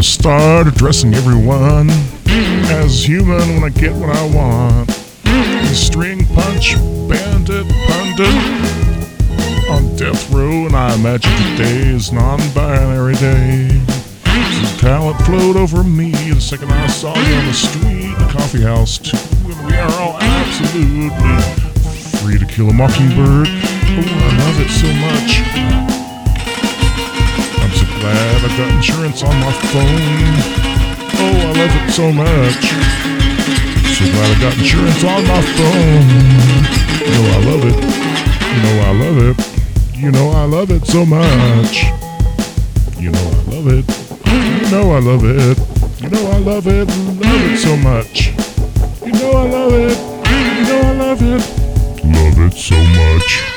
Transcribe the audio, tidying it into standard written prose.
gonna start addressing everyone as human when I get what I want. The string punch, bandit, pundit on death row, and I imagine today is non-binary day. Some talent flowed over me the second I saw you on the street, the coffee house too, and we are all absolutely free to kill a mockingbird. Oh, I love it so much. I'm so glad I've got insurance on my phone. Oh, I love it so much. So glad I got insurance on my phone. You know I love it. You know I love it. You know I love it so much. You know I love it. You know I love it. You know I love it. Love it so much. You know I love it. You know I love it. Love it so much.